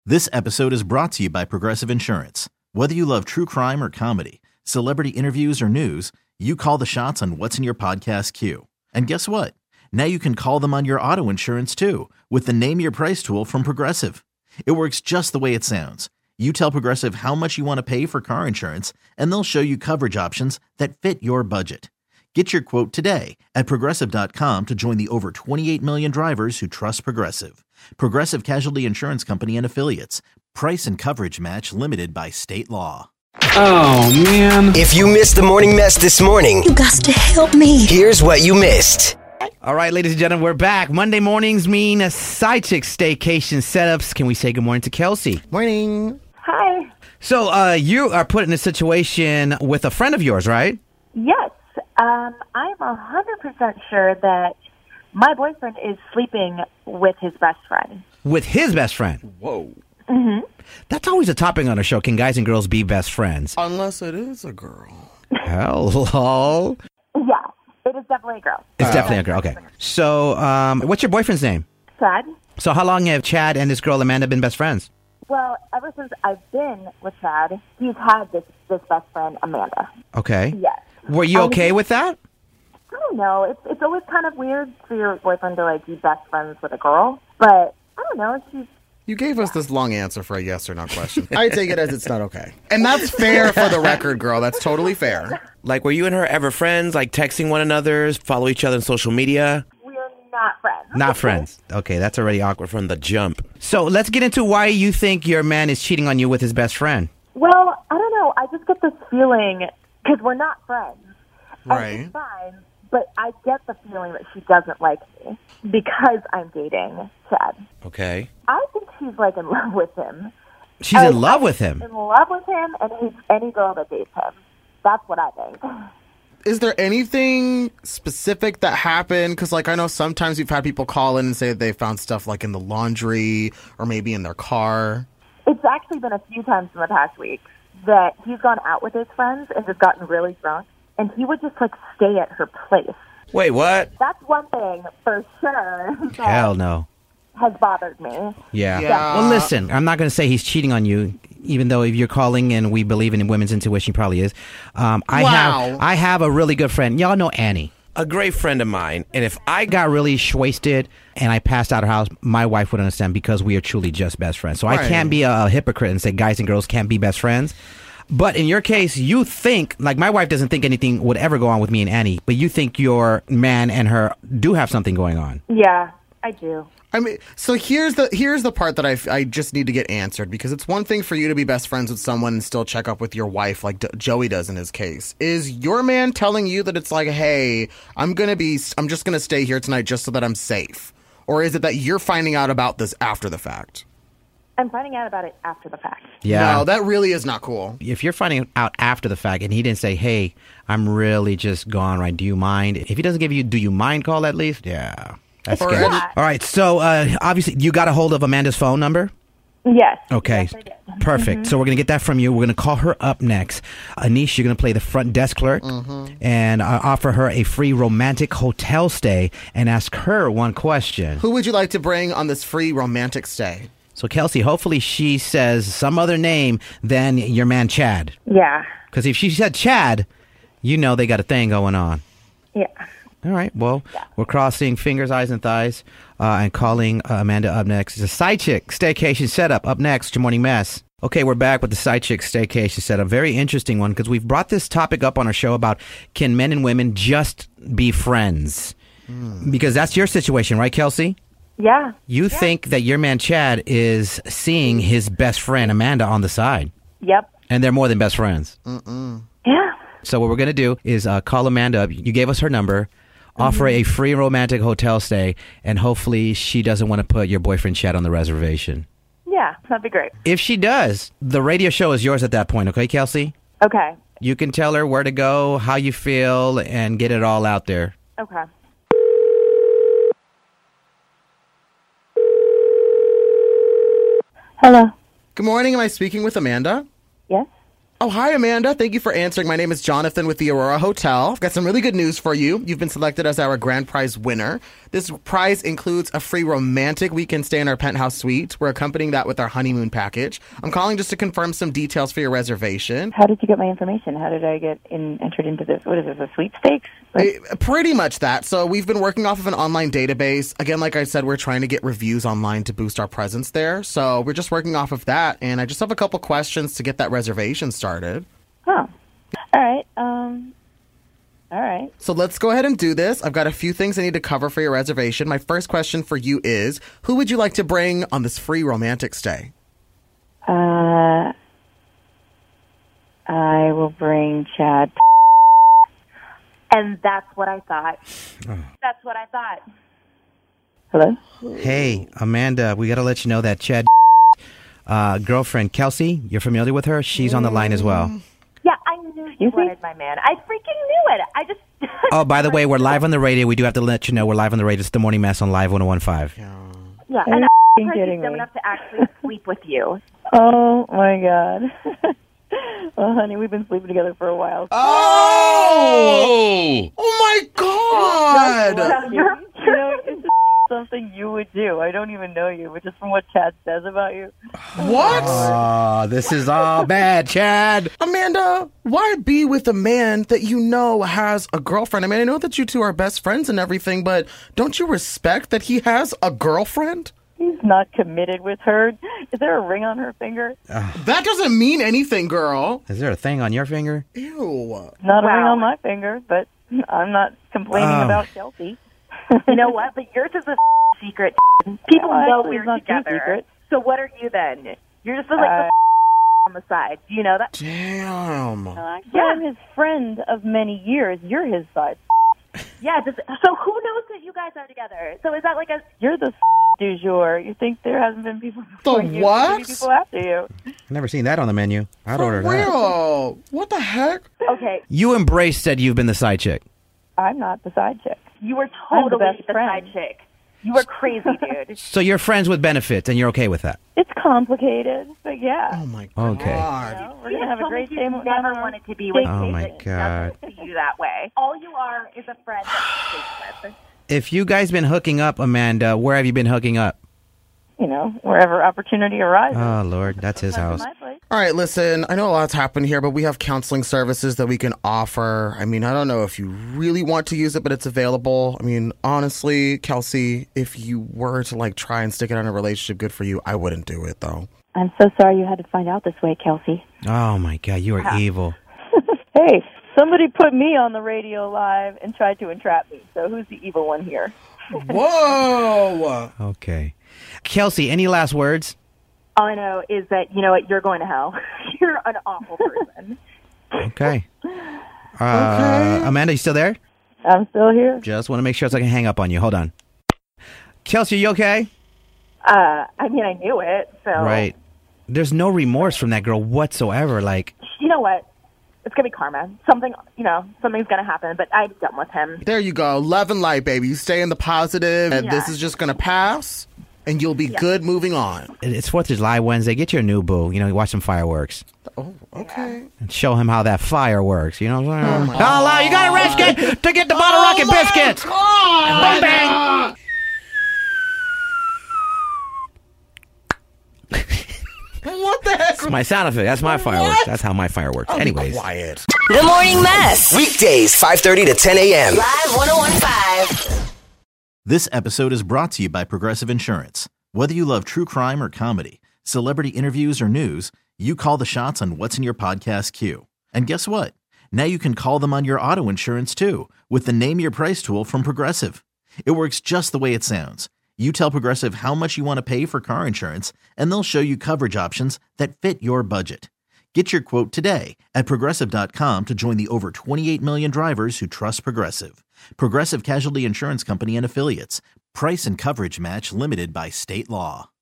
This episode is brought to you by Progressive Insurance. Whether you love true crime or comedy, celebrity interviews or news, you call the shots on what's in your podcast queue. And guess what? Now you can call them on your auto insurance too with the Name Your Price tool from Progressive. It works just the way it sounds. You tell Progressive how much you want to pay for car insurance, and they'll show you coverage options that fit your budget. Get your quote today at Progressive.com to join the over 28 million drivers who trust Progressive. Progressive Casualty Insurance Company and Affiliates. Price and coverage match limited by state law. Oh, man. If you missed the morning mess this morning, You got to help me. here's what you missed. All right, ladies and gentlemen, we're back. Monday mornings mean a side chick staycation setups. Can we say good morning to Kelsey? Morning. Hi. So you are put in a situation with a friend of yours, right? Yes, I'm 100% sure that my boyfriend is sleeping with his best friend. With his best friend. Whoa. Mm-hmm. That's always a topic on our show. Can guys and girls be best friends? Unless it is a girl. Hello. Yeah, it is definitely a girl. It's definitely a girl. Okay. So what's your boyfriend's name? Chad? So how long have Chad and this girl Amanda been best friends? Well, ever since I've been with Chad, he's had this best friend, Amanda. Okay. Yes. Were you okay with that? I don't know. It's always kind of weird for your boyfriend to, like, be best friends with a girl. But, I don't know. You gave us this long answer for a yes or no question. I take it as it's not okay. And that's fair for the record, girl. That's totally fair. Like, were you and her ever friends? Like, texting one another, follow each other on social media? We're not friends. Not friends. Okay, that's already awkward. From the jump. So let's get into why you think your man is cheating on you with his best friend. Well, I don't know. I just get this feeling, because we're not friends. And Right. it's fine, but I get the feeling that she doesn't like me because I'm dating Chad. Okay. I think she's, like, in love with him. She's in love with him. In love with him, and he's any girl that dates him. That's what I think. Is there anything specific that happened? Because, like, I know sometimes you've had people call in and say that they found stuff, like, in the laundry or maybe in their car. It's actually been a few times in the past week that he's gone out with his friends and just gotten really drunk, and he would just, like, stay at her place. Wait, what? That's one thing for sure that Hell no. has bothered me. Yeah. Yeah. Well, listen, I'm not going to say he's cheating on you, even though if you're calling and we believe in women's intuition, he probably is. I have a really good friend. Y'all know Annie. A great friend of mine. And if I Got really wasted and I passed out of her house, my wife would understand because we are truly just best friends. So I Right. can't be a hypocrite and say guys and girls can't be best friends. But in your case, you think, like my wife doesn't think anything would ever go on with me and Annie, but you think your man and her do have something going on. Yeah, I do. I mean, so here's the part that I just need to get answered, because it's one thing for you to be best friends with someone and still check up with your wife like Joey does in his case. Is your man telling you that it's like, hey, I'm just gonna stay here tonight just so that I'm safe? Or is it that you're finding out about this after the fact? I'm finding out about it after the fact. Yeah. No, that really is not cool. If you're finding out after the fact and he didn't say, hey, I'm really just gone, right? Do you mind? If he doesn't give you, do you mind call at least? Yeah. That's Or scary. any- All right. So obviously you got a hold of Amanda's phone number? Yes. Okay. Yes, I did. Perfect. So we're going to get that from you. We're going to call her up next. Anish, you're going to play the front desk clerk and offer her a free romantic hotel stay and ask her one question. Who would you like to bring on this free romantic stay? So Kelsey, hopefully she says some other name than your man Chad. Yeah. Because if she said Chad, you know they got a thing going on. Yeah. All right. Well, we're crossing fingers, eyes, and thighs and calling Amanda up next. It's a side chick staycation setup up next. Your morning mess. Okay, we're back with the side chick staycation setup. Very interesting one because we've brought this topic up on our show about can men and women just be friends? Because that's your situation, right, Kelsey? Yeah. You think that your man Chad is seeing his best friend Amanda on the side, Yep. and they're more than best friends. Yeah. So what we're going to do is call Amanda up. You gave us her number, offer a free romantic hotel stay, and hopefully she doesn't want to put your boyfriend Chad on the reservation. Yeah, that'd be great. If she does, the radio show is yours at that point, okay, Kelsey? Okay. You can tell her where to go, how you feel, and get it all out there. Okay. Hello. Good morning. Am I speaking with Amanda? Yes? Oh, hi, Amanda. Thank you for answering. My name is Jonathan with the Aurora Hotel. I've got some really good news for you. You've been selected as our grand prize winner. This prize includes a free romantic weekend stay in our penthouse suite. We're accompanying that with our honeymoon package. I'm calling just to confirm some details for your reservation. How did you get my information? How did I get entered into this? What is this, a sweepstakes? Pretty much that. So we've been working off of an online database. Again, like I said, we're trying to get reviews online to boost our presence there. So we're just working off of that. And I just have a couple questions to get that reservation started. Oh, all right. All right. So let's go ahead and do this. I've got a few things I need to cover for your reservation. My first question for you is, who would you like to bring on this free romantic stay? I will bring Chad. And that's what I thought. That's what I thought. Hello? Hey, Amanda, we got to let you know that Chad girlfriend, Kelsey, you're familiar with her? She's on the line as well. Yeah, I knew you wanted my man. I freaking knew it. I just... Oh, by the way, we're live on the radio. We do have to let you know we're live on the radio. It's the Morning Mess on Live 101.5. Yeah, and I'm dumb enough to actually sleep with you. Oh, my God. Well, honey, we've been sleeping together for a while. Oh! Oh, my God! You know, it's just something you would do. I don't even know you, but just from what Chad says about you. What? Oh, this is all bad, Chad. Amanda, why be with a man that you know has a girlfriend? I mean, I know that you two are best friends and everything, but don't you respect that he has a girlfriend? He's not committed with her. Is there a ring on her finger? That doesn't mean anything, girl. Is there a thing on your finger? Ew. Not a ring on my finger, but I'm not complaining about Chelsea. You know what? But yours is a secret. People know we're together. So what are you then? You're just like the on the side. Do you know that? Damn. Actually, I'm his friend of many years. You're his side. Yeah, so who knows that you guys are together? So is that like a... You're the du jour. You think there hasn't been people before you? What? Maybe people after you. I've never seen that on the menu. I'd order that. Real? What the heck? Okay. You embraced that you've been the side chick. I'm not the side chick. You were I'm the totally best the friend. side chick. You were crazy, dude. So you're friends with benefits, and you're okay with that? It's complicated, but yeah. Oh, my God. Okay. You know, we're going to have a great day. You never wanted to be with me. Oh, my God. Doesn't see you that way. All you are is a friend that you sleep with. If you guys been hooking up, Amanda, where have you been hooking up? You know, wherever opportunity arises. Oh, Lord, that's his house. My place. All right, listen, I know a lot's happened here, but we have counseling services that we can offer. I mean, I don't know if you really want to use it, but it's available. I mean, honestly, Kelsey, if you were to, like, try and stick it on a relationship, good for you. I wouldn't do it, though. I'm so sorry you had to find out this way, Kelsey. Oh, my God, you are evil. Hey, somebody put me on the radio live and tried to entrap me. So who's the evil one here? Whoa! Okay. Kelsey, any last words? All I know is that, you know what, you're going to hell. You're an awful person. Okay. Amanda, you still there? I'm still here. Just want to make sure so I can hang up on you. Hold on. Kelsey, you okay? I mean, I knew it, so... Right. There's no remorse from that girl whatsoever. Like, You know what? It's going to be karma. Something's going to happen, but I'm done with him. There you go. Love and light, baby. You stay in the positive, and Yeah. this is just going to pass, and you'll be good moving on. it's 4th of July Wednesday. Get your new boo. You know, watch some fireworks. Oh, okay. And show him how that fire works. You know what I'm saying? Oh, you got to risk it to get the bottle rocket biscuits. Bang, bang. What the heck? That's my sound effect. That's my fireworks. That's how my fireworks. Anyways. Quiet. The Morning Mess. Weekdays, 5:30 to 10 a.m. Live 101.5. This episode is brought to you by Progressive Insurance. Whether you love true crime or comedy, celebrity interviews or news, you call the shots on what's in your podcast queue. And guess what? Now you can call them on your auto insurance too with the Name Your Price tool from Progressive. It works just the way it sounds. You tell Progressive how much you want to pay for car insurance, and they'll show you coverage options that fit your budget. Get your quote today at Progressive.com to join the over 28 million drivers who trust Progressive. Progressive Casualty Insurance Company and Affiliates. Price and coverage match limited by state law.